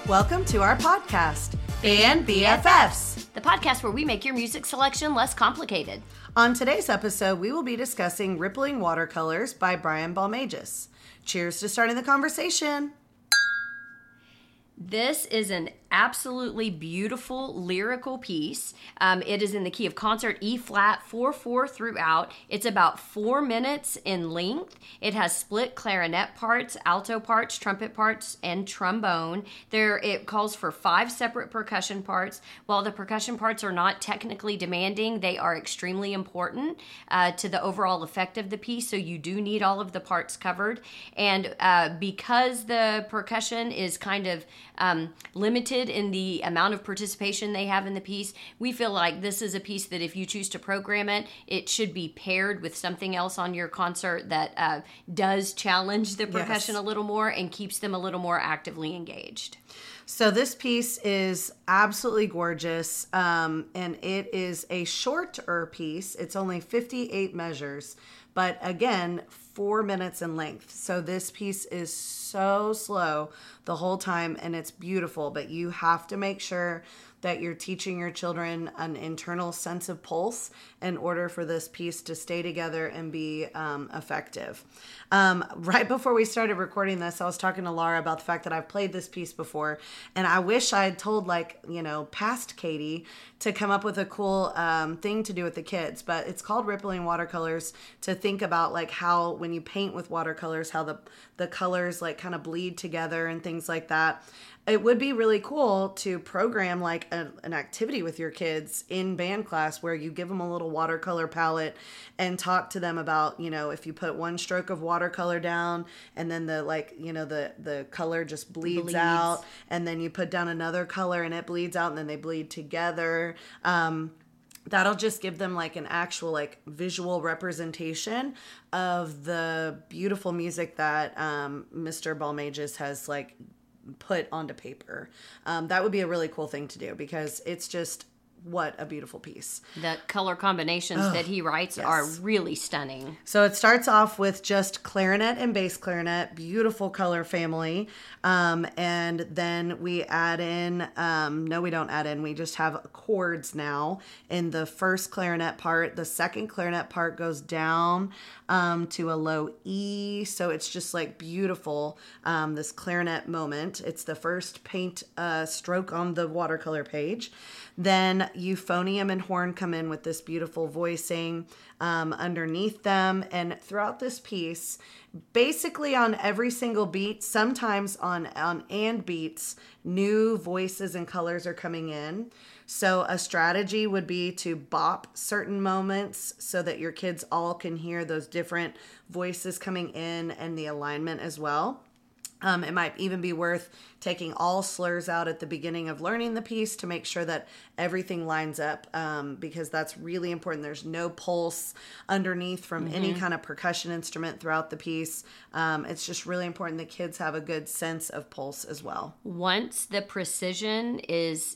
Welcome to our podcast, Band BFFs. The podcast where we make your music selection less complicated. On today's episode, we will be discussing Rippling Watercolors by Brian Balmages. Cheers to starting the conversation. This is an absolutely beautiful lyrical piece. It is in the key of concert E flat 4/4 throughout. It's about 4 minutes in length. It has split clarinet parts, alto parts, trumpet parts, and trombone. It calls for 5 separate percussion parts. While the percussion parts are not technically demanding, they are extremely important to the overall effect of the piece. So you do need all of the parts covered. And because the percussion is kind of limited in the amount of participation they have in the piece, we feel like this is a piece that if you choose to program it, it should be paired with something else on your concert that does challenge the percussion a little more and keeps them a little more actively engaged. So this piece is absolutely gorgeous, and it is a shorter piece. It's only 58 measures, but again, 4 minutes in length. So this piece is so slow the whole time, and it's beautiful, but you have to make sure that you're teaching your children an internal sense of pulse in order for this piece to stay together and be effective. Right before we started recording this, I was talking to Laura about the fact that I've played this piece before, and I wish I had told, past Katie to come up with a cool thing to do with the kids, but it's called Rippling Watercolors, to think about how when you paint with watercolors, how the colors kind of bleed together and things like that. It would be really cool to program an activity with your kids in band class where you give them a little watercolor palette and talk to them about, if you put one stroke of watercolor down and then the color just bleeds out, and then you put down another color and it bleeds out, and then they bleed together. That'll just give them an actual visual representation of the beautiful music that Mr. Balmages has put onto paper. That would be a really cool thing to do because it's just what a beautiful piece. The color combinations that he writes are really stunning. So it starts off with just clarinet and bass clarinet, beautiful color family. And then we add in, no, we don't add in, we just have chords now in the first clarinet part. The second clarinet part goes down to a low E. So it's just beautiful, this clarinet moment. It's the first paint stroke on the watercolor page. Then euphonium and horn come in with this beautiful voicing underneath them. And throughout this piece, basically on every single beat, sometimes on and beats, new voices and colors are coming in. So a strategy would be to bop certain moments so that your kids all can hear those different voices coming in and the alignment as well. It might even be worth taking all slurs out at the beginning of learning the piece to make sure that everything lines up, because that's really important. There's no pulse underneath from any kind of percussion instrument throughout the piece. It's just really important that kids have a good sense of pulse as well. Once the precision is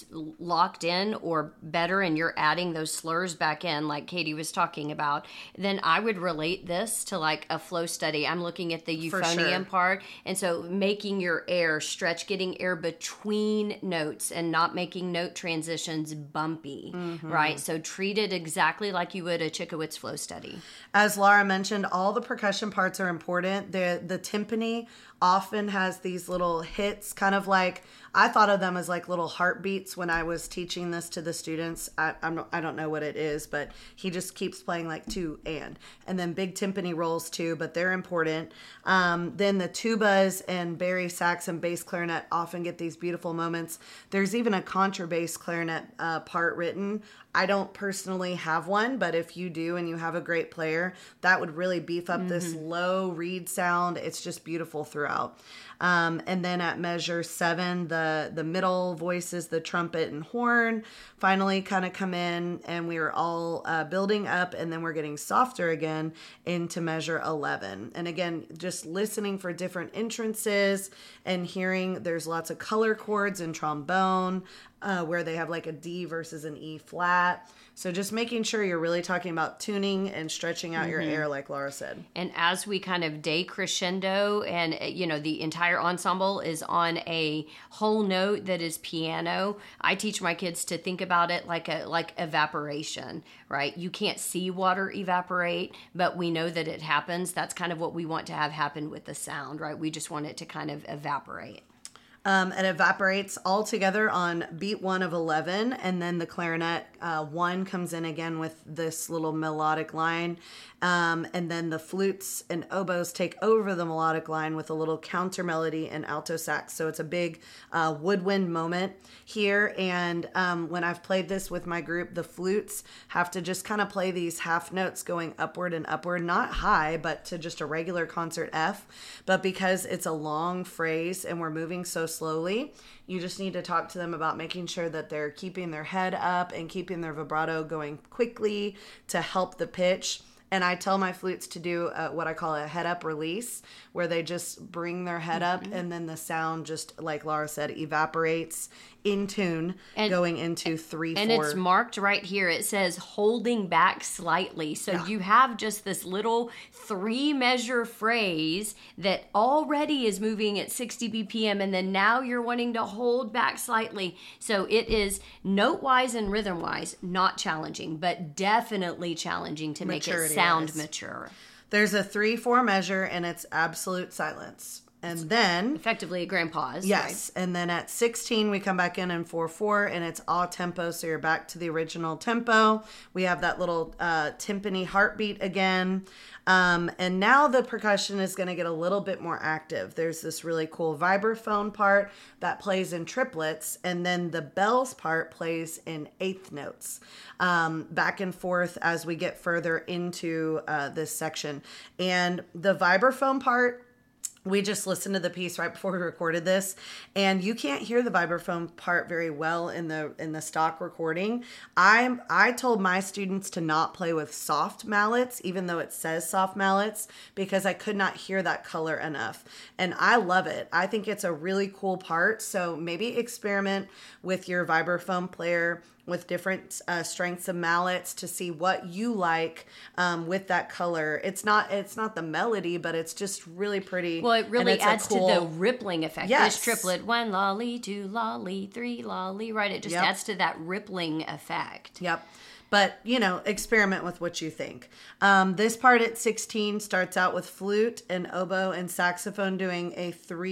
locked in or better and you're adding those slurs back in like Katie was talking about, then I would relate this to a flow study. I'm looking at the euphonium part. And so making your air stretch, getting air between notes and not making note transitions bumpy, right? So treat it exactly like you would a Chickowitz flow study. As Laura mentioned, all the percussion parts are important. The timpani often has these little hits, kind of I thought of them as little heartbeats when I was teaching this to the students. I don't know what it is, but he just keeps playing 2 and then big timpani rolls too, but they're important. Then the tubas and bari sax and bass clarinet often get these beautiful moments. There's even a contrabass clarinet part written. I don't personally have one, but if you do and you have a great player, that would really beef up this low reed sound. It's just beautiful throughout. And then at measure 7, the middle voices, the trumpet and horn, finally kind of come in, and we are all building up, and then we're getting softer again into measure 11. And again, just listening for different entrances and hearing there's lots of color chords and trombone. where they have like a D versus an E flat. So just making sure you're really talking about tuning and stretching out your air, like Laura said. And as we kind of decrescendo, and the entire ensemble is on a whole note that is piano, I teach my kids to think about it like evaporation, right? You can't see water evaporate, but we know that it happens. That's kind of what we want to have happen with the sound, right? We just want it to kind of evaporate. It evaporates all together on beat 1 of 11, and then the clarinet 1 comes in again with this little melodic line, and then the flutes and oboes take over the melodic line with a little counter melody and alto sax. So it's a big woodwind moment here, and when I've played this with my group, the flutes have to just kind of play these half notes going upward and upward, not high, but to just a regular concert F. But because it's a long phrase and we're moving so slowly, you just need to talk to them about making sure that they're keeping their head up and keeping their vibrato going quickly to help the pitch. And I tell my flutes to do what I call a head up release, where they just bring their head up and then the sound, just like Laura said, evaporates in tune, going into 3/4. And it's marked right here. It says holding back slightly. So you have just this little 3-measure phrase that already is moving at 60 BPM, and then now you're wanting to hold back slightly. So it is note-wise and rhythm-wise not challenging, but definitely challenging to make it sound mature. There's a 3/4 measure, and it's absolute silence. And then effectively a grand pause. Yes. Right? And then at 16, we come back in 4/4, and it's all tempo. So you're back to the original tempo. We have that little timpani heartbeat again. And now the percussion is going to get a little bit more active. There's this really cool vibraphone part that plays in triplets, and then the bells part plays in eighth notes, back and forth as we get further into this section. And the vibraphone part, we just listened to the piece right before we recorded this, and you can't hear the vibraphone part very well in the stock recording. I told my students to not play with soft mallets, even though it says soft mallets, because I could not hear that color enough. And I love it. I think it's a really cool part. So maybe experiment with your vibraphone player with different strengths of mallets to see what you like with that color. It's not the melody, but it's just really pretty. Well, it really adds to the rippling effect. Yes. This triplet, 1 lolly, 2 lolly, 3 lolly, right? It just adds to that rippling effect. Yep. But, experiment with what you think. This part at 16 starts out with flute and oboe and saxophone doing a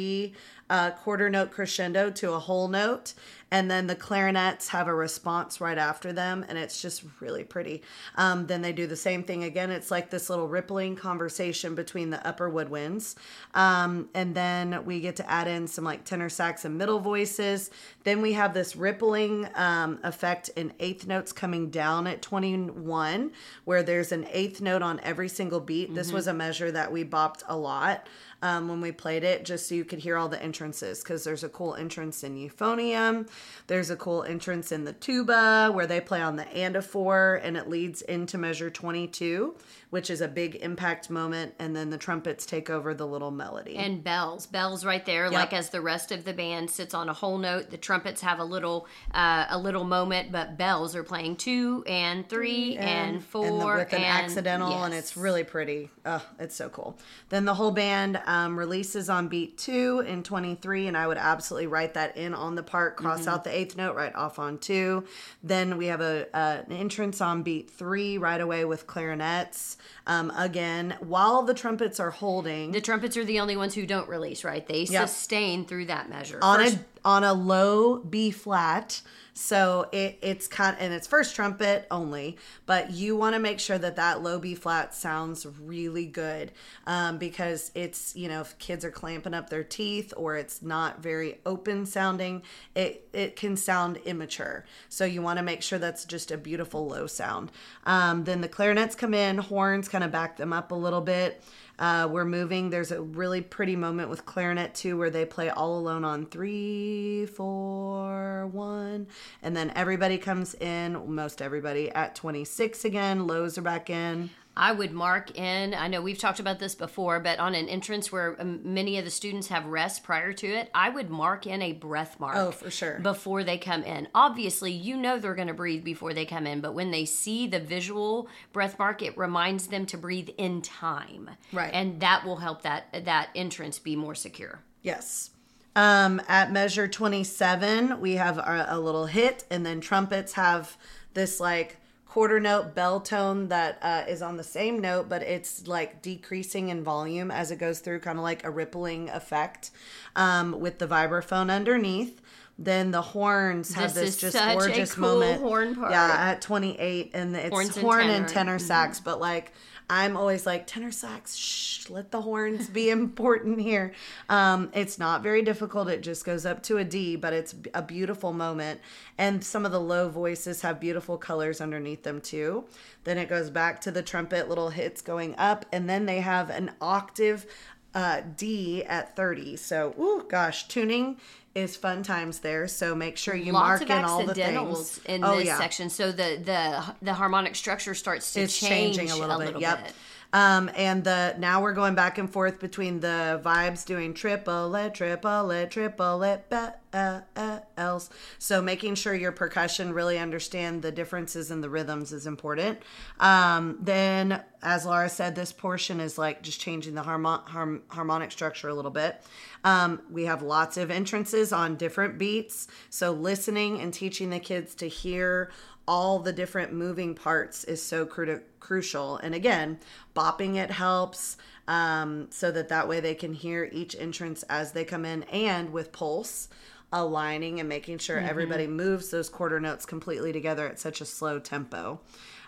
3/4 note crescendo to a whole note. And then the clarinets have a response right after them, and it's just really pretty. Then they do the same thing again. It's like this little rippling conversation between the upper woodwinds. And then we get to add in some like tenor sax and middle voices. Then we have this rippling effect in eighth notes coming down at 21, where there's an eighth note on every single beat. This was a measure that we bopped a lot when we played it, just so you could hear all the entrances, because there's a cool entrance in euphonium. There's a cool entrance in the tuba where they play on the and a 4, and it leads into measure 22, which is a big impact moment, and then the trumpets take over the little melody. And bells right there, like as the rest of the band sits on a whole note, the trumpets have a little moment, but bells are playing 2 and 3 and 4 with an accidental, and it's really pretty. Oh, it's so cool. Then the whole band releases on beat 2 in 23, and I would absolutely write that in on the part, cross out the eighth note, right off on 2. Then we have an entrance on beat 3 right away with clarinets. Again, while the trumpets are holding. The trumpets are the only ones who don't release, right? They sustain through that measure. On a low B flat. So it's and it's first trumpet only, but you want to make sure that low B flat sounds really good, because it's, if kids are clamping up their teeth or it's not very open sounding, it can sound immature. So you want to make sure that's just a beautiful low sound. Then the clarinets come in, horns kind of back them up a little bit. We're moving. There's a really pretty moment with clarinet too, where they play All Alone on 3, 4, 1, and then everybody comes in, most everybody, at 26 again. Lows are back in. I would mark in, I know we've talked about this before, but on an entrance where many of the students have rest prior to it, I would mark in a breath mark. Oh, for sure. Before they come in. Obviously, you know they're going to breathe before they come in, but when they see the visual breath mark, it reminds them to breathe in time. Right. And that will help that entrance be more secure. Yes. At measure 27, we have a little hit, and then trumpets have this like quarter note bell tone that is on the same note, but it's like decreasing in volume as it goes through, kind of like a rippling effect with the vibraphone underneath. Then the horns have this just gorgeous cool moment. Horn part. Yeah, at 28, and it's horn and tenor sax, but like I'm always like, tenor sax, shh, let the horns be important here. It's not very difficult. It just goes up to a D, but it's a beautiful moment. And some of the low voices have beautiful colors underneath them too. Then it goes back to the trumpet, little hits going up, and then they have an octave D at 30. So, ooh, gosh, tuning is fun times there. So make sure you mark in all the things. In this section. So the harmonic structure starts to change changing a little bit. Bit. And now we're going back and forth between the vibes doing triplet, bells. So making sure your percussion really understand the differences in the rhythms is important. Then, as Laura said, this portion is like just changing the harmonic structure a little bit. We have lots of entrances on different beats. So listening and teaching the kids to hear all the different moving parts is so crucial. And again, bopping it helps so that way they can hear each entrance as they come in, and with pulse, aligning and making sure everybody moves those quarter notes completely together at such a slow tempo.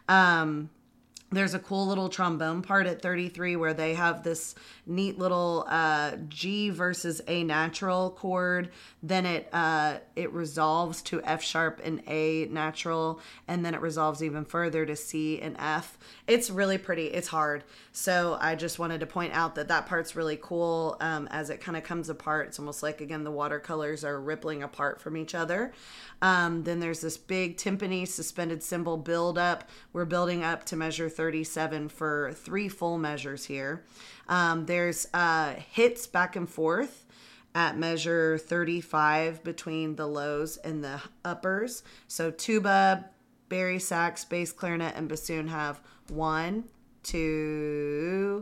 There's a cool little trombone part at 33 where they have this neat little G versus A natural chord. Then it resolves to F sharp and A natural, and then it resolves even further to C and F. It's really pretty. It's hard. So I just wanted to point out that part's really cool as it kind of comes apart. It's almost like, again, the watercolors are rippling apart from each other. Then there's this big timpani suspended cymbal build up. We're building up to measure 37 for 3 full measures here. There's hits back and forth at measure 35 between the lows and the uppers. So tuba, bari sax, bass clarinet, and bassoon have 1, 2,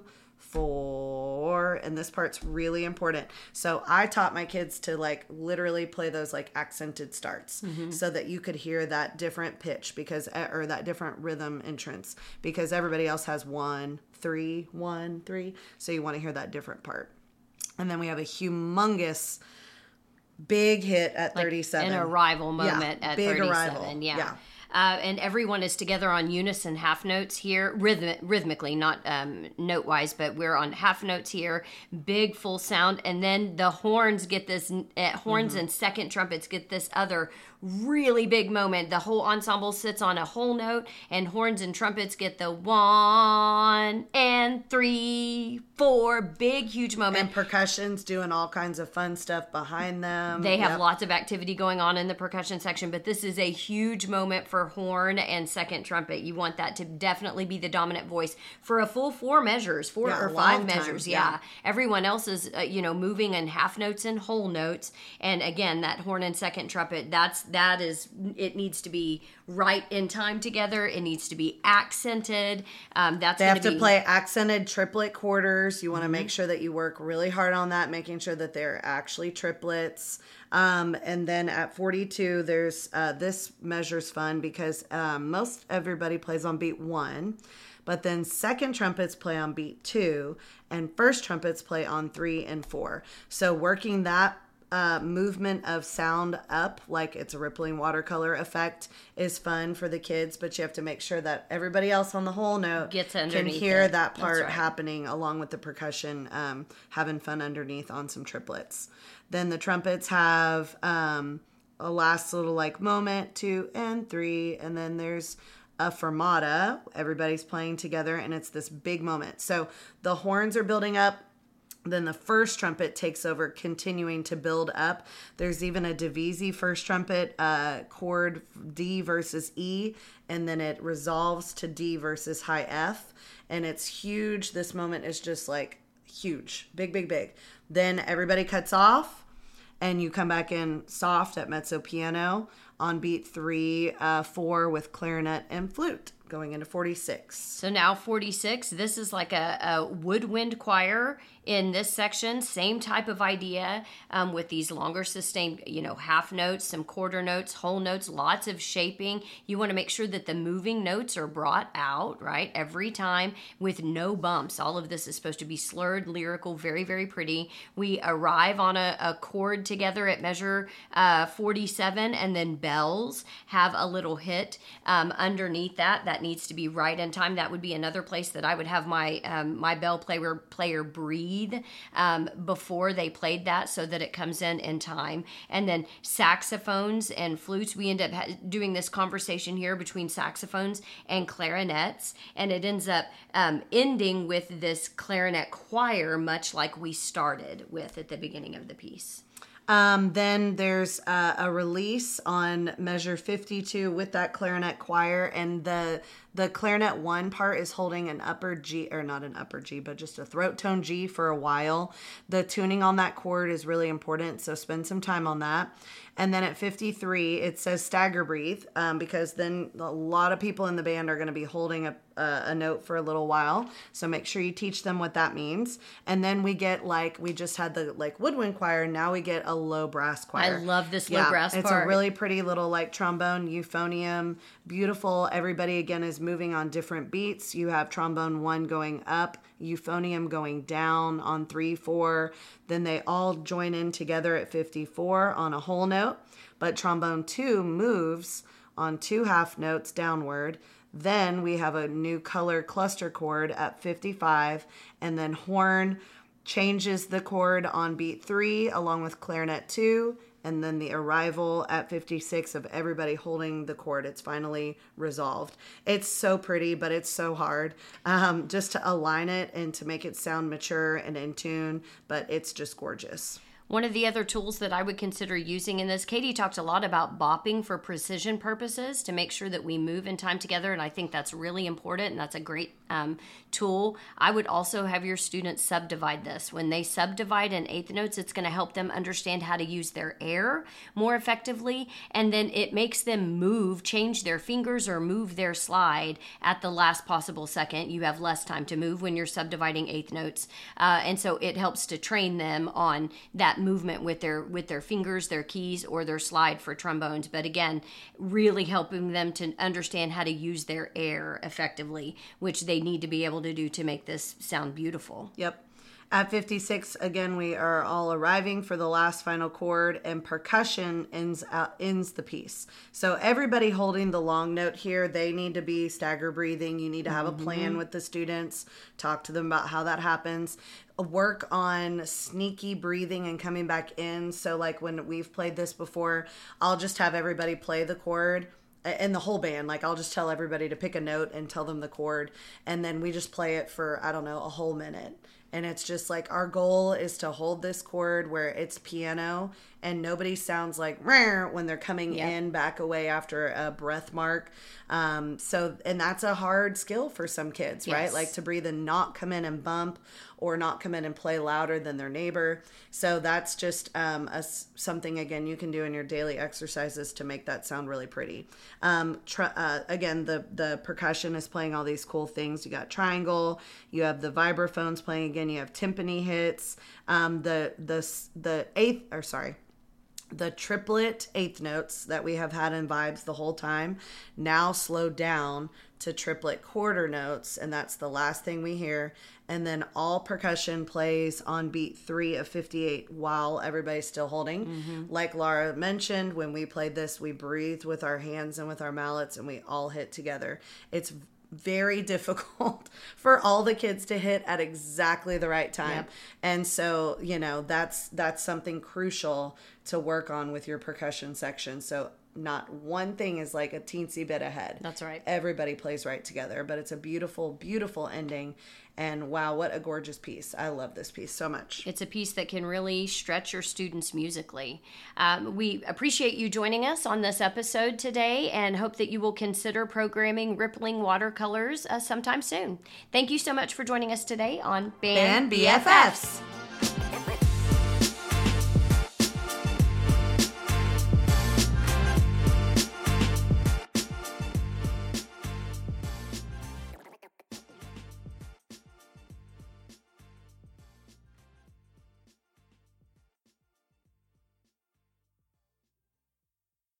4, and this part's really important. So I taught my kids to like literally play those like accented starts so that you could hear that different pitch or that different rhythm entrance, because everybody else has 1, 3, 1, 3. So you want to hear that different part. And then we have a humongous big hit at 37. An arrival moment at big 37. Arrival. Yeah. And everyone is together on unison half notes here, rhythmically, not note-wise, but we're on half notes here, big full sound, and then the horns get this, horns and second trumpets get this other really big moment. The whole ensemble sits on a whole note, and horns and trumpets get the 1 and 3, 4, big, huge moment. And percussion's doing all kinds of fun stuff behind them. They have lots of activity going on in the percussion section, but this is a huge moment for horn and second trumpet. You want that to definitely be the dominant voice for a full 4 measures, 4 or 5 measures. Yeah. Everyone else is, moving in half notes and whole notes. And again, that horn and second trumpet, it needs to be right in time together. It needs to be accented. They have to play accented triplet quarters. You want to make sure that you work really hard on that, making sure that they're actually triplets. And then at 42, there's this measure's fun because most everybody plays on beat 1, but then second trumpets play on beat 2, and first trumpets play on 3 and 4. So working that movement of sound up like it's a rippling watercolor effect is fun for the kids, but you have to make sure that everybody else on the whole note can hear that part happening along with the percussion, having fun underneath on some triplets. Then the trumpets have a last little like moment, 2 and 3, and then there's a fermata. Everybody's playing together, and it's this big moment. So the horns are building up. Then the first trumpet takes over, continuing to build up. There's even a Divisi first trumpet chord, D versus E, and then it resolves to D versus high F, and it's huge. This moment is just like huge, big, big, big. Then everybody cuts off, and you come back in soft at mezzo piano on beat 3, 4 with clarinet and flute, going into 46. So now 46, this is like a woodwind choir in this section. Same type of idea with these longer sustained, half notes, some quarter notes, whole notes, lots of shaping. You want to make sure that the moving notes are brought out, right, every time with no bumps. All of this is supposed to be slurred, lyrical, very, very pretty. We arrive on a chord together at measure 47, and then bells have a little hit underneath that needs to be right in time. That would be another place that I would have my my bell player breathe before they played that, so that it comes in time. And then saxophones and flutes, we end up doing this conversation here between saxophones and clarinets, and it ends up ending with this clarinet choir, much like we started with at the beginning of the piece. Then there's a release on measure 52 with that clarinet choir, and the clarinet 1 part is holding an upper G, or not an upper G, but just a throat tone G for a while. The tuning on that chord is really important, so spend some time on that. And then at 53, it says stagger breathe, because then a lot of people in the band are going to be holding a note for a little while. So make sure you teach them what that means. And then we get, we just had the woodwind choir. Now we get a low brass choir. I love this low brass part. It's a really pretty little trombone, euphonium, beautiful. Everybody again is moving on different beats. You have trombone 1 going up, euphonium going down on 3, 4. Then they all join in together at 54 on a whole note. But trombone 2 moves on 2 half notes downward. Then we have a new color cluster chord at 55. And then horn changes the chord on beat 3 along with clarinet 2. And then the arrival at 56 of everybody holding the chord. It's finally resolved. It's so pretty, but it's so hard just to align it and to make it sound mature and in tune, but it's just gorgeous. One of the other tools that I would consider using in this, Katie talked a lot about bopping for precision purposes to make sure that we move in time together, and I think that's really important, and that's a great tool. I would also have your students subdivide this. When they subdivide in eighth notes, it's going to help them understand how to use their air more effectively, and then it makes them change their fingers or move their slide at the last possible second. You have less time to move when you're subdividing eighth notes, and so it helps to train them on that movement with their fingers, their keys, or their slide for trombones. But again, really helping them to understand how to use their air effectively, which they need to be able to do to make this sound beautiful. Yep. At 56, again, we are all arriving for the last final chord, and percussion ends the piece. So everybody holding the long note here, they need to be stagger breathing. You need to have a plan with the students. Talk to them about how that happens. Work on sneaky breathing and coming back in. So like when we've played this before, I'll just have everybody play the chord. And the whole band, I'll just tell everybody to pick a note and tell them the chord. And then we just play it for, a whole minute. And it's just our goal is to hold this chord where it's piano and nobody sounds like when they're coming in, back away after a breath mark. And that's a hard skill for some kids, right? Like to breathe and not come in and bump or not come in and play louder than their neighbor. So that's just something, again, you can do in your daily exercises to make that sound really pretty. Again, the percussion is playing all these cool things. You got triangle, you have the vibraphones playing again, you have timpani hits, the triplet eighth notes that we have had in vibes the whole time now slow down to triplet quarter notes, and that's the last thing we hear. And then all percussion plays on beat 3 of 58 while everybody's still holding. Like Laura mentioned, when we played this, we breathed with our hands and with our mallets, and we all hit together. It's very difficult for all the kids to hit at exactly the right time. And so, that's something crucial to work on with your percussion section. So not one thing is like a teensy bit ahead. That's right. Everybody plays right together, but it's a beautiful, beautiful ending. And wow, what a gorgeous piece. I love this piece so much. It's a piece that can really stretch your students musically. We appreciate you joining us on this episode today and hope that you will consider programming Rippling Watercolors sometime soon. Thank you so much for joining us today on Band BFFs.